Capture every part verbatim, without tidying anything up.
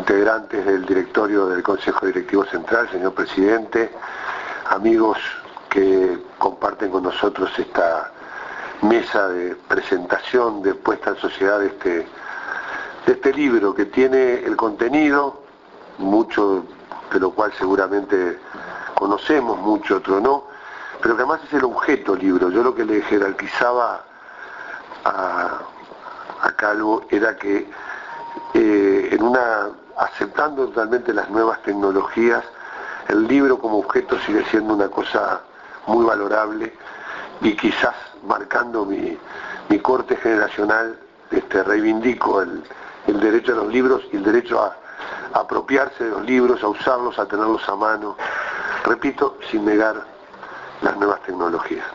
integrantes del directorio del Consejo Directivo Central, señor presidente, amigos que comparten con nosotros esta mesa de presentación, de puesta en sociedad de este, de este libro que tiene el contenido, mucho de lo cual seguramente conocemos, mucho otro no, pero que además es el objeto libro. Yo lo que le jerarquizaba a, a Calvo era que eh, en una, aceptando totalmente las nuevas tecnologías, el libro como objeto sigue siendo una cosa muy valorable y quizás marcando mi, mi corte generacional, este, reivindico el, el derecho a los libros y el derecho a, a apropiarse de los libros, a usarlos, a tenerlos a mano, repito, sin negar las nuevas tecnologías.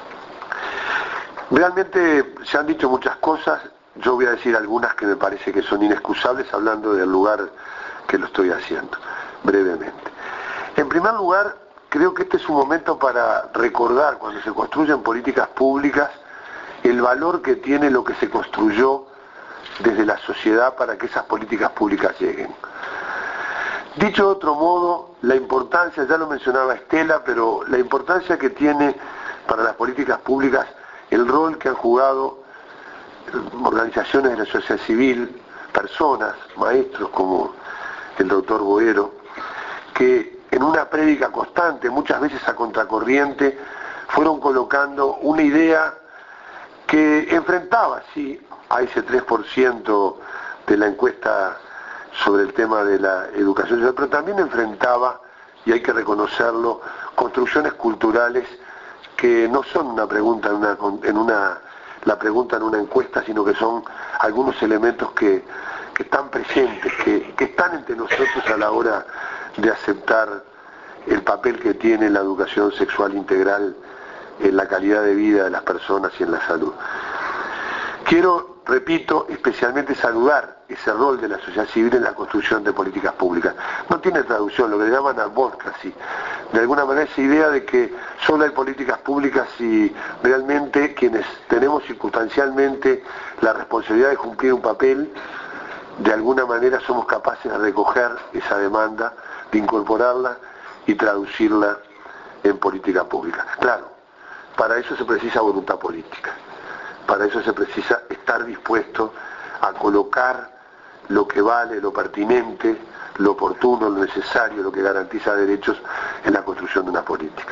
Realmente se han dicho muchas cosas, yo voy a decir algunas que me parece que son inexcusables hablando del lugar que lo estoy haciendo, brevemente. En primer lugar, creo que este es un momento para recordar, cuando se construyen políticas públicas, el valor que tiene lo que se construyó desde la sociedad para que esas políticas públicas lleguen. Dicho de otro modo, la importancia, ya lo mencionaba Estela, pero la importancia que tiene para las políticas públicas el rol que han jugado organizaciones de la sociedad civil, personas, maestros como el doctor Boero, que en una prédica constante, muchas veces a contracorriente, fueron colocando una idea que enfrentaba, sí, a ese tres por ciento de la encuesta sobre el tema de la educación, pero también enfrentaba, y hay que reconocerlo, construcciones culturales que no son una pregunta en una, en una la pregunta en una encuesta, sino que son algunos elementos que, que están presentes, que, que están entre nosotros a la hora de aceptar el papel que tiene la educación sexual integral en la calidad de vida de las personas y en la salud. Quiero, repito, especialmente saludar ese rol de la sociedad civil en la construcción de políticas públicas. No tiene traducción, lo que le llaman advocacy. De alguna manera esa idea de que solo hay políticas públicas si realmente quienes tenemos circunstancialmente la responsabilidad de cumplir un papel, de alguna manera somos capaces de recoger esa demanda, de incorporarla y traducirla en política pública. Claro, para eso se precisa voluntad política. Para eso se precisa estar dispuesto a colocar lo que vale, lo pertinente, lo oportuno, lo necesario, lo que garantiza derechos en la construcción de una política.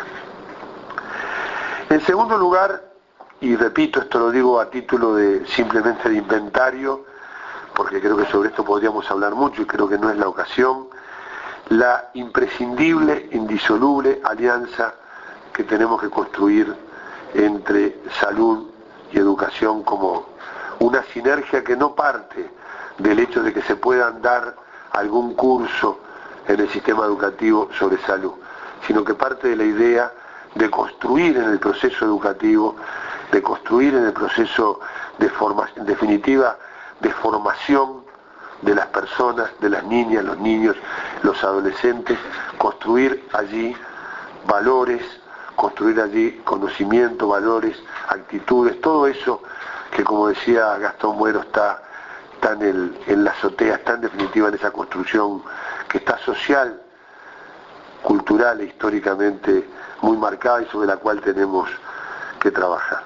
En segundo lugar, y repito, esto lo digo a título de simplemente de inventario, porque creo que sobre esto podríamos hablar mucho y creo que no es la ocasión, la imprescindible, indisoluble alianza que tenemos que construir entre salud y educación como una sinergia que no parte del hecho de que se puedan dar algún curso en el sistema educativo sobre salud, sino que parte de la idea de construir en el proceso educativo, de construir en el proceso de formación, en definitiva, de formación de las personas, de las niñas, los niños, los adolescentes, construir allí valores, construir allí conocimiento, valores, actitudes, todo eso que, como decía Gastón Boero, está, está en, el, en la azotea, está en definitiva en esa construcción que está social, cultural e históricamente muy marcada y sobre la cual tenemos que trabajar.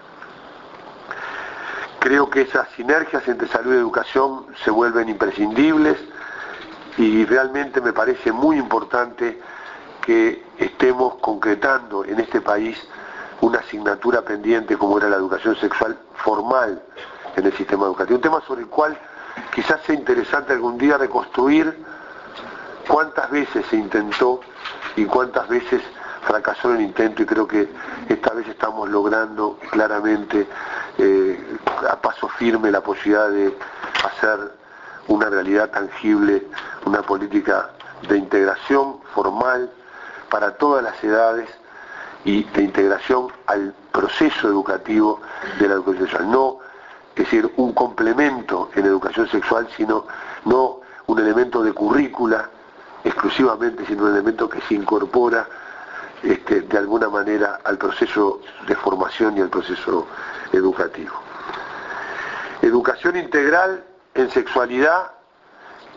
Creo que esas sinergias entre salud y educación se vuelven imprescindibles y realmente me parece muy importante que estemos concretando en este país una asignatura pendiente como era la educación sexual formal en el sistema educativo. Un tema sobre el cual quizás sea interesante algún día reconstruir cuántas veces se intentó y cuántas veces fracasó el intento, y creo que esta vez estamos logrando claramente eh, a paso firme la posibilidad de hacer una realidad tangible, una política de integración formal para todas las edades y de integración al proceso educativo de la educación sexual. No, es decir, un complemento en educación sexual, sino no un elemento de currícula exclusivamente, sino un elemento que se incorpora este, de alguna manera al proceso de formación y al proceso educativo. Educación integral en sexualidad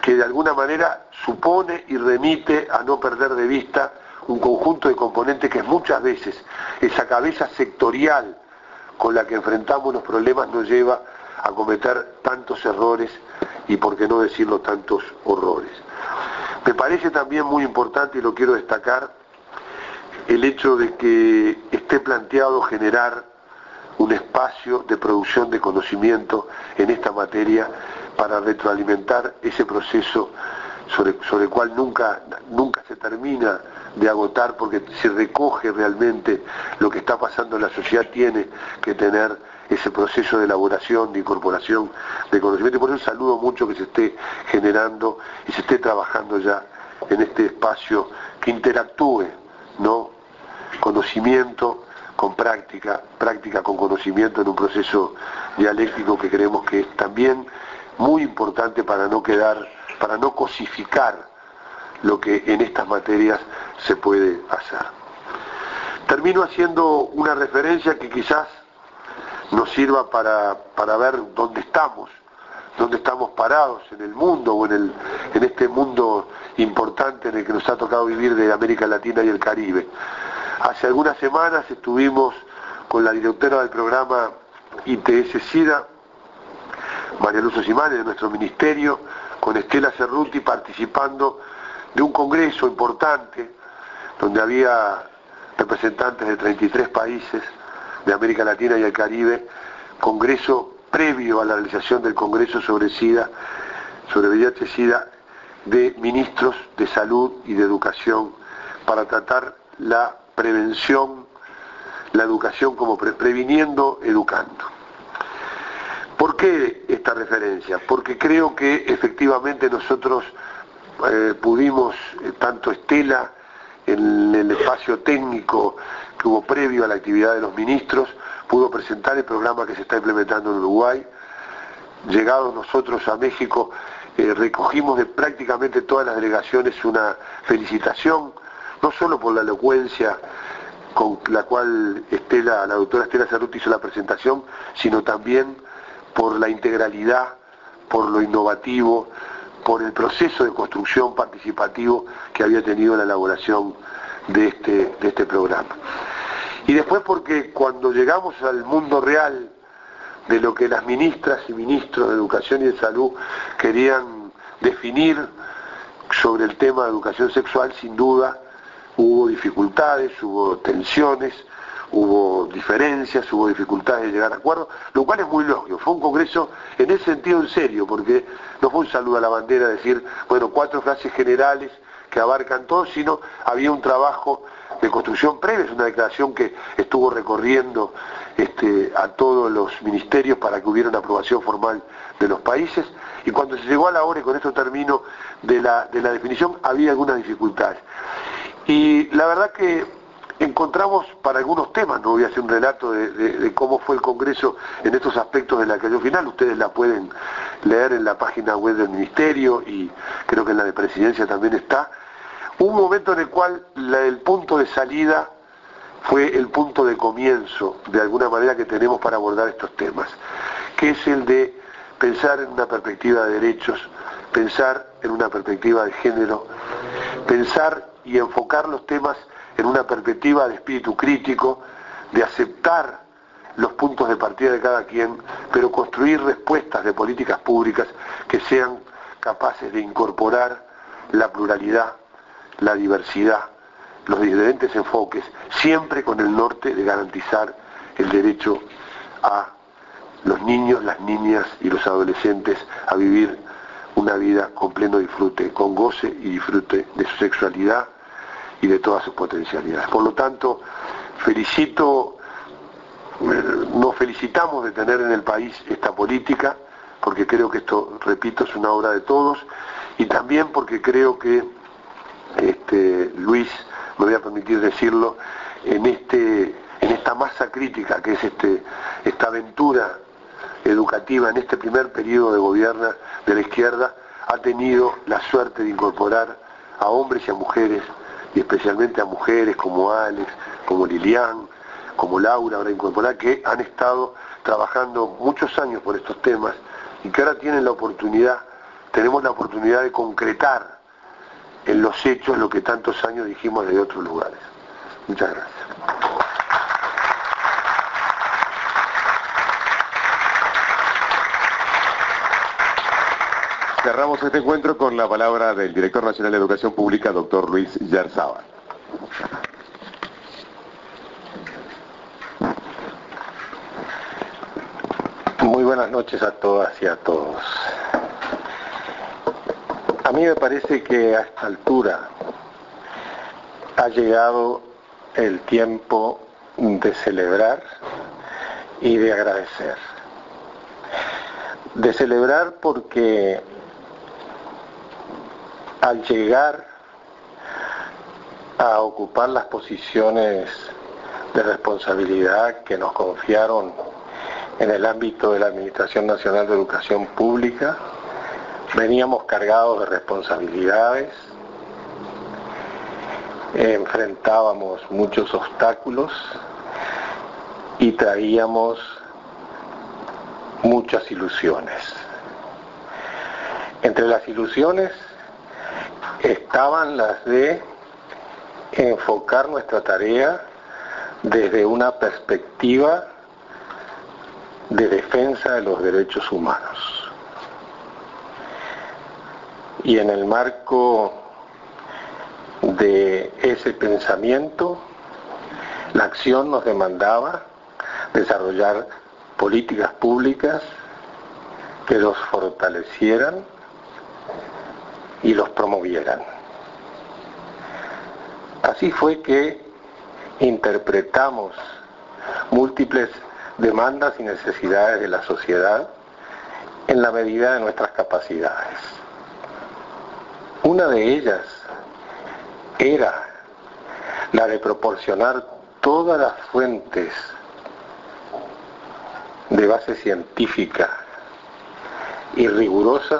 que de alguna manera supone y remite a no perder de vista un conjunto de componentes que muchas veces esa cabeza sectorial con la que enfrentamos los problemas nos lleva a cometer tantos errores y, por qué no decirlo, tantos horrores. Me parece también muy importante, y lo quiero destacar, el hecho de que esté planteado generar un espacio de producción de conocimiento en esta materia para retroalimentar ese proceso sobre, sobre el cual nunca, nunca se termina de agotar, porque se recoge realmente lo que está pasando en la sociedad, tiene que tener ese proceso de elaboración, de incorporación de conocimiento, y por eso saludo mucho que se esté generando y se esté trabajando ya en este espacio que interactúe, ¿no? Conocimiento con práctica, práctica con conocimiento, en un proceso dialéctico que creemos que es también muy importante para no quedar, para no cosificar lo que en estas materias se puede hacer. Termino haciendo una referencia que quizás nos sirva para, para ver dónde estamos, dónde estamos parados en el mundo, o en, el, en este mundo importante en el que nos ha tocado vivir de América Latina y el Caribe. Hace algunas semanas estuvimos con la directora del programa I T S SIDA, María Luz Osimane, de nuestro ministerio, con Estela Cerruti, participando de un congreso importante donde había representantes de treinta y tres países de América Latina y el Caribe, congreso previo a la realización del Congreso sobre SIDA, sobre V I H SIDA, de ministros de salud y de educación, para tratar la prevención, la educación como pre previniendo, educando. ¿Por qué esta referencia? Porque creo que efectivamente nosotros eh, pudimos, eh, tanto Estela, en el espacio técnico que hubo previo a la actividad de los ministros, pudo presentar el programa que se está implementando en Uruguay. Llegados nosotros a México, eh, recogimos de prácticamente todas las delegaciones una felicitación, no solo por la elocuencia con la cual Estela, la doctora Estela Cerruti hizo la presentación, sino también por la integralidad, por lo innovativo, por el proceso de construcción participativo que había tenido la elaboración de este, de este programa. Y después porque cuando llegamos al mundo real de lo que las ministras y ministros de Educación y de Salud querían definir sobre el tema de educación sexual, sin duda hubo dificultades, hubo tensiones, hubo diferencias, hubo dificultades de llegar a acuerdos, lo cual es muy lógico. Fue un congreso en ese sentido en serio, porque no fue un saludo a la bandera, decir, bueno, cuatro frases generales que abarcan todo, sino había un trabajo de construcción previa, es una declaración que estuvo recorriendo este, a todos los ministerios para que hubiera una aprobación formal de los países, y cuando se llegó a la hora, y con esto termino, de la, de la definición, había algunas dificultades. Y la verdad que encontramos para algunos temas, no voy a hacer un relato de, de, de cómo fue el Congreso en estos aspectos de la declaración final, ustedes la pueden leer en la página web del Ministerio y creo que en la de Presidencia también está. Un momento en el cual la, el punto de salida fue el punto de comienzo, de alguna manera, que tenemos para abordar estos temas, que es el de pensar en una perspectiva de derechos, pensar en una perspectiva de género, pensar y enfocar los temas en una perspectiva de espíritu crítico, de aceptar los puntos de partida de cada quien, pero construir respuestas de políticas públicas que sean capaces de incorporar la pluralidad, la diversidad, los diferentes enfoques, siempre con el norte de garantizar el derecho a los niños, las niñas y los adolescentes a vivir una vida con pleno disfrute, con goce y disfrute de su sexualidad y de todas sus potencialidades. Por lo tanto, felicito, nos felicitamos de tener en el país esta política, porque creo que esto, repito, es una obra de todos, y también porque creo que, este, Luis, me voy a permitir decirlo, en, este, en esta masa crítica que es este, esta aventura educativa en este primer periodo de gobierno de la izquierda, ha tenido la suerte de incorporar a hombres y a mujeres, y especialmente a mujeres como Alex, como Lilian, como Laura, ahora incorporada, que han estado trabajando muchos años por estos temas y que ahora tienen la oportunidad tenemos la oportunidad de concretar en los hechos lo que tantos años dijimos desde otros lugares. Muchas gracias. Cerramos este encuentro con la palabra del Director Nacional de Educación Pública, doctor Luis Yarzábal. Muy buenas noches a todas y a todos. A mí me parece que a esta altura ha llegado el tiempo de celebrar y de agradecer. De celebrar porque al llegar a ocupar las posiciones de responsabilidad que nos confiaron en el ámbito de la Administración Nacional de Educación Pública, veníamos cargados de responsabilidades, enfrentábamos muchos obstáculos y traíamos muchas ilusiones. Entre las ilusiones estaban las de enfocar nuestra tarea desde una perspectiva de defensa de los derechos humanos. Y en el marco de ese pensamiento, la acción nos demandaba desarrollar políticas públicas que los fortalecieran y los promovieran. Así fue que interpretamos múltiples demandas y necesidades de la sociedad en la medida de nuestras capacidades. Una de ellas era la de proporcionar todas las fuentes de base científica y rigurosas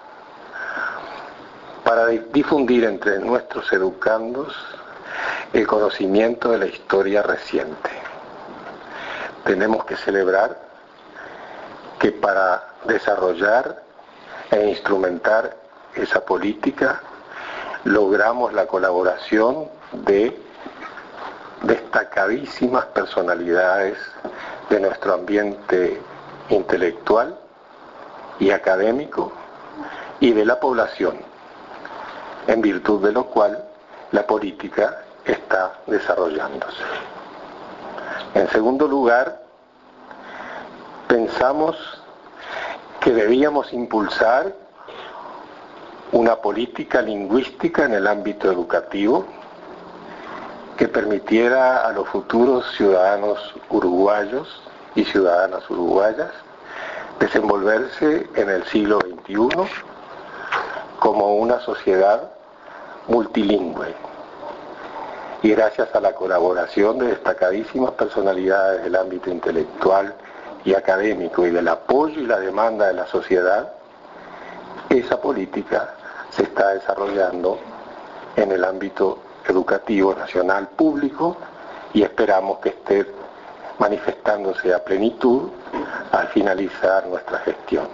para difundir entre nuestros educandos el conocimiento de la historia reciente. Tenemos que celebrar que para desarrollar e instrumentar esa política logramos la colaboración de destacadísimas personalidades de nuestro ambiente intelectual y académico y de la población, en virtud de lo cual la política está desarrollándose. En segundo lugar, pensamos que debíamos impulsar una política lingüística en el ámbito educativo que permitiera a los futuros ciudadanos uruguayos y ciudadanas uruguayas desenvolverse en el siglo veintiuno como una sociedad multilingüe. Y gracias a la colaboración de destacadísimas personalidades del ámbito intelectual y académico y del apoyo y la demanda de la sociedad, esa política se está desarrollando en el ámbito educativo nacional público y esperamos que esté manifestándose a plenitud al finalizar nuestra gestión.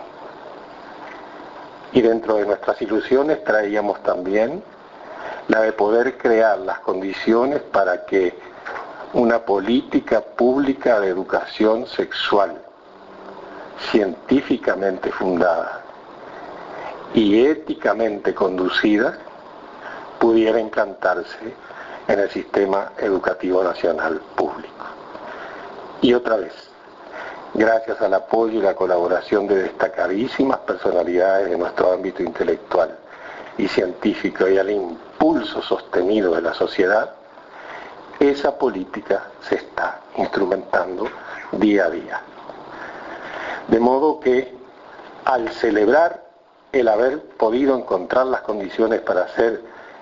Y dentro de nuestras ilusiones traíamos también la de poder crear las condiciones para que una política pública de educación sexual científicamente fundada y éticamente conducida pudiera implantarse en el sistema educativo nacional público. Y otra vez, gracias al apoyo y la colaboración de destacadísimas personalidades de nuestro ámbito intelectual y científico y al impulso sostenido de la sociedad, esa política se está instrumentando día a día. De modo que al celebrar el haber podido encontrar las condiciones para hacer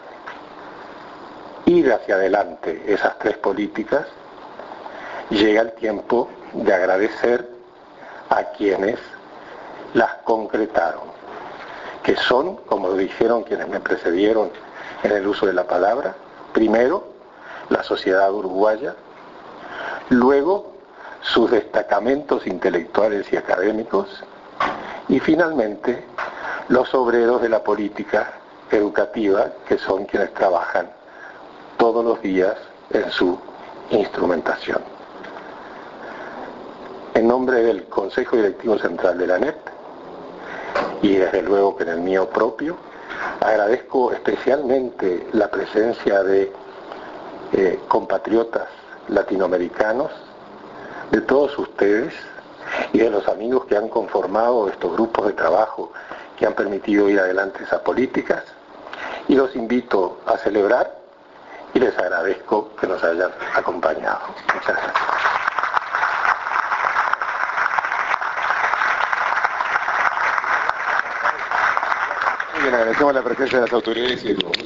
ir hacia adelante esas tres políticas, llega el tiempo de agradecer a quienes las concretaron, que son, como dijeron quienes me precedieron en el uso de la palabra, primero la sociedad uruguaya, luego sus destacamentos intelectuales y académicos, y finalmente los obreros de la política educativa, que son quienes trabajan todos los días en su instrumentación. En nombre del Consejo Directivo Central de la A N E P, y desde luego que en el mío propio, agradezco especialmente la presencia de eh, compatriotas latinoamericanos, de todos ustedes y de los amigos que han conformado estos grupos de trabajo que han permitido ir adelante esas políticas, y los invito a celebrar y les agradezco que nos hayan acompañado. Muchas gracias. Muy bien, agradecemos la presencia de las autoridades y